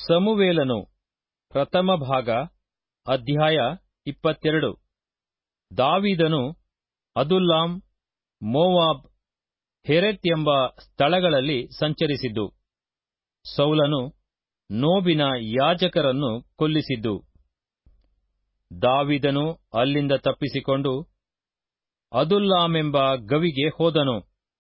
ಸಮುವೇಲನು ಪ್ರಥಮ ಭಾಗ ಅಧ್ಯಾಯ 22. ದಾವೀದನು ಅದುಲ್ಲಾಮ್, ಮೋವಾಬ್, ಹೆರೆತ್ ಎಂಬ ಸ್ಥಳಗಳಲ್ಲಿ ಸಂಚರಿಸಿದ್ದು. ಸೌಲನು ನೋಬಿನ ಯಾಜಕರನ್ನು ಕೊಲ್ಲಿಸಿದ್ದು. ದಾವೀದನು ಅಲ್ಲಿಂದ ತಪ್ಪಿಸಿಕೊಂಡು ಅದುಲ್ಲಾಮೆಂಬ ಗವಿಗೆ ಹೋದನು.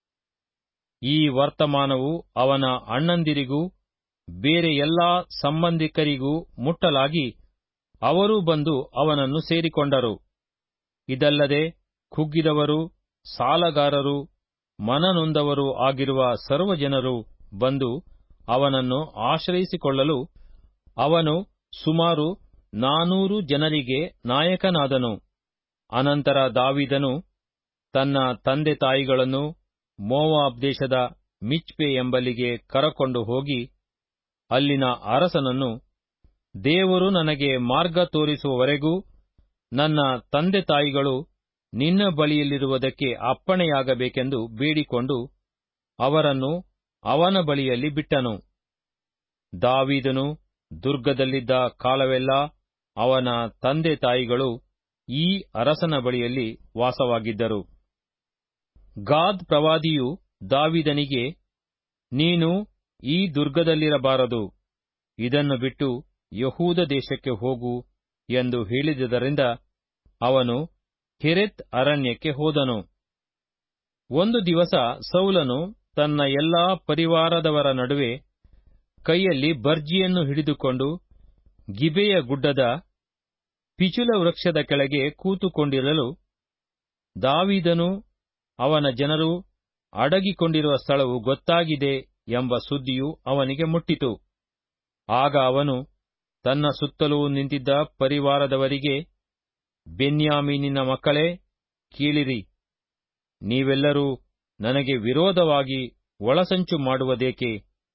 ಈ ವರ್ತಮಾನವು ಅವನ ಅಣ್ಣಂದಿರಿಗೂ ಬೇರೆ ಎಲ್ಲಾ ಸಂಬಂಧಿಕರಿಗೂ ಮುಟ್ಟಲಾಗಿ ಅವರೂ ಬಂದು ಅವನನ್ನು ಸೇರಿಕೊಂಡರು. ಇದಲ್ಲದೆ ಕುಗ್ಗಿದವರು, ಸಾಲಗಾರರು, ಮನನೊಂದವರು ಆಗಿರುವ ಸರ್ವಜನರು ಬಂದು ಅವನನ್ನು ಆಶ್ರಯಿಸಿಕೊಳ್ಳಲು ಅವನು ಸುಮಾರು 400 ಜನರಿಗೆ ನಾಯಕನಾದನು. ಅನಂತರ ದಾವೀದನು ತನ್ನ ತಂದೆ ತಾಯಿಗಳನ್ನು ಮೋವಾಬ್ ದೇಶದ ಮಿಚ್ಪೆ ಎಂಬಲ್ಲಿಗೆ ಕರಕೊಂಡು ಹೋಗಿ ಅಲ್ಲಿನ ಅರಸನನ್ನು, ದೇವರು ನನಗೆ ಮಾರ್ಗ ತೋರಿಸುವವರೆಗೂ ನನ್ನ ತಂದೆ ತಾಯಿಗಳು ನಿನ್ನ ಬಳಿಯಲ್ಲಿರುವುದಕ್ಕೆ ಅಪ್ಪಣೆಯಾಗಬೇಕೆಂದು ಬೇಡಿಕೊಂಡು ಅವರನ್ನು ಅವನ ಬಳಿಯಲ್ಲಿ ಬಿಟ್ಟನು. ದಾವೀದನು ದುರ್ಗದಲ್ಲಿದ್ದ ಕಾಲವೆಲ್ಲ ಅವನ ತಂದೆ ತಾಯಿಗಳು ಈ ಅರಸನ ಬಳಿಯಲ್ಲಿ ವಾಸವಾಗಿದ್ದರು. ಗಾದ್ ಪ್ರವಾದಿಯು ದಾವೀದನಿಗೆ, ನೀನು ಈ ದುರ್ಗದಲ್ಲಿರಬಾರದು, ಇದನ್ನು ಬಿಟ್ಟು ಯಹೂದ ದೇಶಕ್ಕೆ ಹೋಗು ಎಂದು ಹೇಳಿದುದರಿಂದ ಅವನು ಹೆರೆತ್ ಅರಣ್ಯಕ್ಕೆ ಹೋದನು. ಒಂದು ದಿವಸ ಸೌಲನು ತನ್ನ ಎಲ್ಲಾ ಪರಿವಾರದವರ ನಡುವೆ ಕೈಯಲ್ಲಿ ಬರ್ಜಿಯನ್ನು ಹಿಡಿದುಕೊಂಡು ಗಿಬೆಯ ಗುಡ್ಡದ ಪಿಚುಲ ವೃಕ್ಷದ ಕೆಳಗೆ ಕೂತುಕೊಂಡಿರಲು, ದಾವೀದನೂ ಅವನ ಜನರು ಅಡಗಿಕೊಂಡಿರುವ ಸ್ಥಳವು ಗೊತ್ತಾಗಿದೆ ಎಂಬ ಸುದ್ದಿಯು ಅವನಿಗೆ ಮುಟ್ಟಿತು. ಆಗ ಅವನು ತನ್ನ ಸುತ್ತಲೂ ನಿಂತಿದ್ದ ಪರಿವಾರದವರಿಗೆ, ಬೆನ್ಯಾಮೀನಿನ ಮಕ್ಕಳೇ, ಕೇಳಿರಿ, ನೀವೆಲ್ಲರೂ ನನಗೆ ವಿರೋಧವಾಗಿ ಒಳಸಂಚು ಮಾಡುವುದೇಕೆ?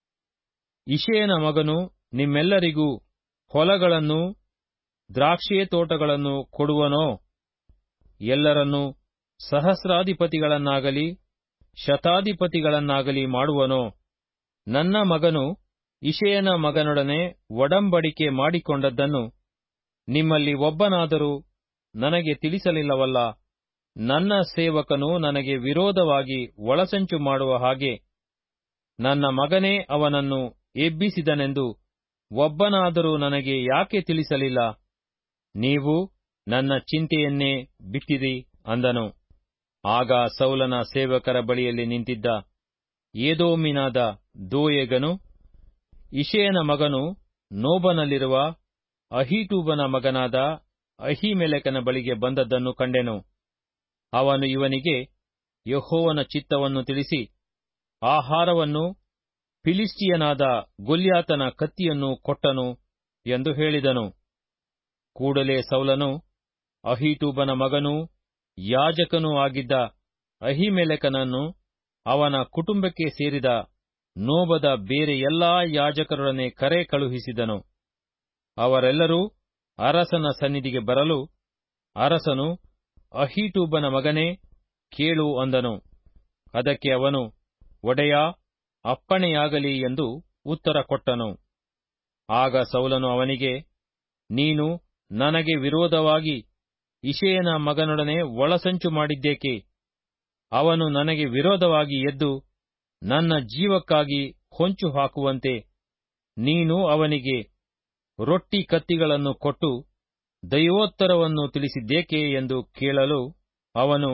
ಇಷಯನ ಮಗನು ನಿಮ್ಮೆಲ್ಲರಿಗೂ ಹೊಲಗಳನ್ನೂ ದ್ರಾಕ್ಷೇ ತೋಟಗಳನ್ನು ಕೊಡುವನೋ? ಎಲ್ಲರನ್ನೂ ಸಹಸ್ರಾಧಿಪತಿಗಳನ್ನಾಗಲಿ ಶತಾಧಿಪತಿಗಳನ್ನಾಗಲಿ ಮಾಡುವನೋ? ನನ್ನ ಮಗನು ಇಷಯನ ಮಗನೊಡನೆ ಒಡಂಬಡಿಕೆ ಮಾಡಿಕೊಂಡದ್ದನ್ನು ನಿಮ್ಮಲ್ಲಿ ಒಬ್ಬನಾದರೂ ನನಗೆ ತಿಳಿಸಲಿಲ್ಲವಲ್ಲ. ನನ್ನ ಸೇವಕನು ನನಗೆ ವಿರೋಧವಾಗಿ ಒಳಸಂಚು ಮಾಡುವ ಹಾಗೆ ನನ್ನ ಮಗನೇ ಅವನನ್ನು ಎಬ್ಬಿಸಿದನೆಂದು ಒಬ್ಬನಾದರೂ ನನಗೆ ಯಾಕೆ ತಿಳಿಸಲಿಲ್ಲ? ನೀವು ನನ್ನ ಚಿಂತೆಯನ್ನೇ ಬಿಟ್ಟಿರಿ ಅಂದನು. ಆಗ ಸೌಲನ ಸೇವಕರ ಬಳಿಯಲ್ಲಿ ನಿಂತಿದ್ದ ಏದೋಮಿನಾದ ದೋಯೇಗನು ಇಷಯನ ಮಗನು ನೋಬನಲ್ಲಿರುವ ಅಹೀಟೂಬನ ಮಗನಾದ ಅಹೀಮೆಲೆಕನ ಬಳಿಗೆ ಬಂದದ್ದನ್ನು ಕಂಡೆನು. ಅವನು ಇವನಿಗೆ ಯೆಹೋವನ ಚಿತ್ತವನ್ನು ತಿಳಿಸಿ ಆಹಾರವನ್ನು ಫಿಲಿಷ್ಟಿಯನಾದ ಗೊಲ್ಯಾತನ ಕತ್ತಿಯನ್ನು ಕೊಟ್ಟನು ಎಂದು ಹೇಳಿದನು. ಕೂಡಲೇ ಸೌಲನು ಅಹೀಟೂಬನ ಮಗನೂ ಯಾಜಕನೂ ಆಗಿದ್ದ ಅಹೀಮೆಲೆಕನನ್ನು ಅವನ ಕುಟುಂಬಕ್ಕೆ ಸೇರಿದ ನೋಬದ ಬೇರೆ ಎಲ್ಲಾ ಯಾಜಕರೊಡನೆ ಕರೆ ಕಳುಹಿಸಿದನು. ಅವರೆಲ್ಲರೂ ಅರಸನ ಸನ್ನಿಧಿಗೆ ಬರಲು ಅರಸನು, ಅಹೀಟೂಬನ ಮಗನೇ, ಕೇಳು ಅಂದನು. ಅದಕ್ಕೆ ಅವನು, ಒಡೆಯಾ, ಅಪ್ಪಣೆಯಾಗಲಿ ಎಂದು ಉತ್ತರ ಕೊಟ್ಟನು. ಆಗ ಸೌಲನು ಅವನಿಗೆ, ನೀನು ನನಗೆ ವಿರೋಧವಾಗಿ ಇಷಯನ ಮಗನೊಡನೆ ಒಳಸಂಚು ಮಾಡಿದ್ದೇಕೆ? ಅವನು ನನಗೆ ವಿರೋಧವಾಗಿ ಎದ್ದು ನನ್ನ ಜೀವಕ್ಕಾಗಿ ಹೊಂಚು ಹಾಕುವಂತೆ ನೀನು ಅವನಿಗೆ ರೊಟ್ಟಿ ಕತ್ತಿಗಳನ್ನು ಕೊಟ್ಟು ದೈವೋತ್ತರವನ್ನು ತಿಳಿಸಿದ್ದೇಕೆ ಎಂದು ಕೇಳಲು ಅವನು,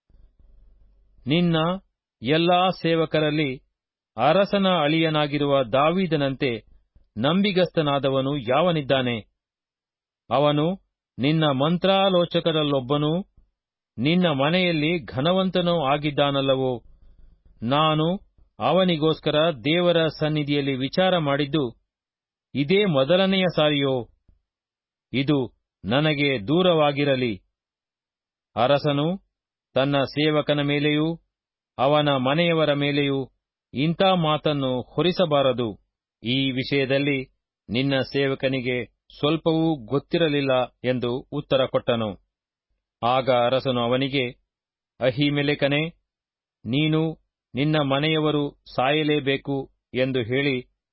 ನಿನ್ನ ಎಲ್ಲಾ ಸೇವಕರಲ್ಲಿ ಅರಸನ ಅಳಿಯನಾಗಿರುವ ದಾವೀದನಂತೆ ನಂಬಿಗಸ್ತನಾದವನು ಯಾವನಿದ್ದಾನೆ? ಅವನು ನಿನ್ನ ಮಂತ್ರಾಲೋಚಕರಲ್ಲೊಬ್ಬನೂ ನಿನ್ನ ಮನೆಯಲ್ಲಿ ಘನವಂತನೂ ಆಗಿದ್ದಾನಲ್ಲವೋ? ನಾನು ಅವನಿಗೋಸ್ಕರ ದೇವರ ಸನ್ನಿಧಿಯಲ್ಲಿ ವಿಚಾರ ಮಾಡಿದ್ದು ಇದೇ ಮೊದಲನೆಯ ಸಾರಿಯೋ? ಇದು ನನಗೆ ದೂರವಾಗಿರಲಿ. ಅರಸನು ತನ್ನ ಸೇವಕನ ಮೇಲೆಯೂ ಅವನ ಮನೆಯವರ ಮೇಲೆಯೂ ಇಂಥ ಮಾತನ್ನು ಹೊರಿಸಬಾರದು. ಈ ವಿಷಯದಲ್ಲಿ ನಿನ್ನ ಸೇವಕನಿಗೆ ಸ್ವಲ್ಪವೂ ಗೊತ್ತಿರಲಿಲ್ಲ ಎಂದು ಉತ್ತರ ಕೊಟ್ಟನು. ಆಗ ಅರಸನು ಅವನಿಗೆ, ಅಹೀಮೆಲೆಕನೇ, ನೀನು ನಿನ್ನ ಮನೆಯವರು ಸಾಯಲೇಬೇಕು ಎಂದು ಹೇಳಿ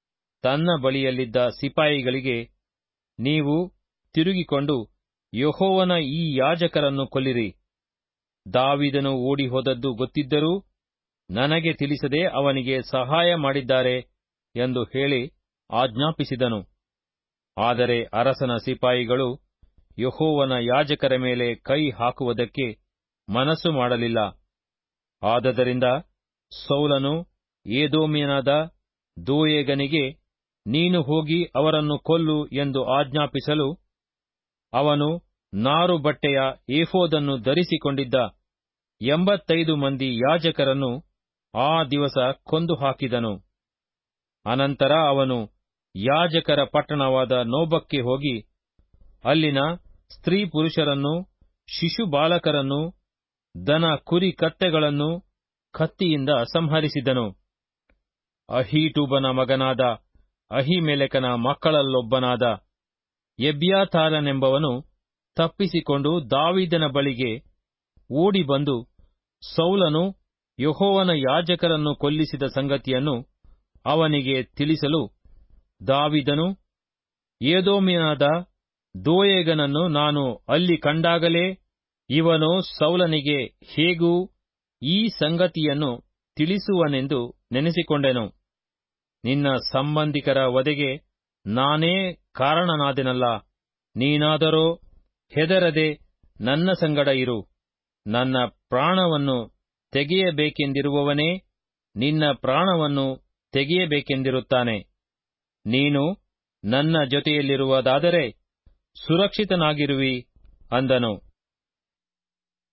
ತನ್ನ ಬಳಿಯಲ್ಲಿದ್ದ ಸಿಪಾಯಿಗಳಿಗೆ, ನೀವು ತಿರುಗಿಕೊಂಡು ಯೆಹೋವನ ಈ ಯಾಜಕರನ್ನು ಕೊಲ್ಲಿರಿ. ದಾವೀದನು ಓಡಿ ಹೋದದ್ದು ಗೊತ್ತಿದ್ದರೂ ನನಗೆ ತಿಳಿಸದೆ ಅವನಿಗೆ ಸಹಾಯ ಮಾಡಿದ್ದಾರೆ ಎಂದು ಹೇಳಿ ಆಜ್ಞಾಪಿಸಿದನು. ಆದರೆ ಅರಸನ ಸಿಪಾಯಿಗಳು ಯೆಹೋವನ ಯಾಜಕರ ಮೇಲೆ ಕೈ ಹಾಕುವುದಕ್ಕೆ ಮನಸ್ಸು ಮಾಡಲಿಲ್ಲ. ಆದದರಿಂದ ಸೌಲನು ಏದೋಮ್ಯನಾದ ದೋಯೇಗನಿಗೆ, ನೀನು ಹೋಗಿ ಅವರನ್ನು ಕೊಲ್ಲು ಎಂದು ಆಜ್ಞಾಪಿಸಲು, ಅವನು ನಾರು ಬಟ್ಟೆಯ ಏಫೋದನ್ನು ಧರಿಸಿಕೊಂಡಿದ್ದ 85 ಮಂದಿ ಯಾಜಕರನ್ನು ಆ ದಿವಸ ಕೊಂದು ಹಾಕಿದನು. ಅನಂತರ ಅವನು ಯಾಜಕರ ಪಟ್ಟಣವಾದ ನೋಬಕ್ಕೆ ಹೋಗಿ ಅಲ್ಲಿನ ಸ್ತ್ರೀ ಪುರುಷರನ್ನು, ಶಿಶು ಬಾಲಕರನ್ನು, ದನ ಕುರಿ ಕತ್ತೆಗಳನ್ನು ಕತ್ತಿಯಿಂದ ಸಂಹರಿಸಿದನು. ಅಹೀಟೂಬನ ಮಗನಾದ ಅಹೀಮೆಲೆಕನ ಮಕ್ಕಳಲ್ಲೊಬ್ಬನಾದ ಎಬ್ಯಾತಾರನೆಂಬವನು ತಪ್ಪಿಸಿಕೊಂಡು ದಾವೀದನ ಬಳಿಗೆ ಓಡಿ ಬಂದು, ಸೌಲನು ಯೆಹೋವನ ಯಾಜಕರನ್ನು ಕೊಲ್ಲಿಸಿದ ಸಂಗತಿಯನ್ನು ಅವನಿಗೆ ತಿಳಿಸಲು, ದಾವೀದನು, ಏದೋಮ್ಯನಾದ ದೋಯೇಗನನ್ನು ನಾನು ಅಲ್ಲಿ ಕಂಡಾಗಲೇ ಇವನು ಸೌಲನಿಗೆ ಹೇಗೂ ಈ ಸಂಗತಿಯನ್ನು ತಿಳಿಸುವನೆಂದು ನೆನೆಸಿಕೊಂಡೆನು. ನಿನ್ನ ಸಂಬಂಧಿಕರ ವಧೆಗೆ ನಾನೇ ಕಾರಣನಾದೆನಲ್ಲ. ನೀನಾದರೋ ಹೆದರದೆ ನನ್ನ ಸಂಗಡ ಇರು. ನನ್ನ ಪ್ರಾಣವನ್ನು ತೆಗೆಯಬೇಕೆಂದಿರುವವನೇ ನಿನ್ನ ಪ್ರಾಣವನ್ನು ತೆಗೆಯಬೇಕೆಂದಿರುತ್ತಾನೆ. ನೀನು ನನ್ನ ಜೊತೆಯಲ್ಲಿರುವುದಾದರೆ ಸುರಕ್ಷಿತನಾಗಿರುವಿ ಅಂದನು.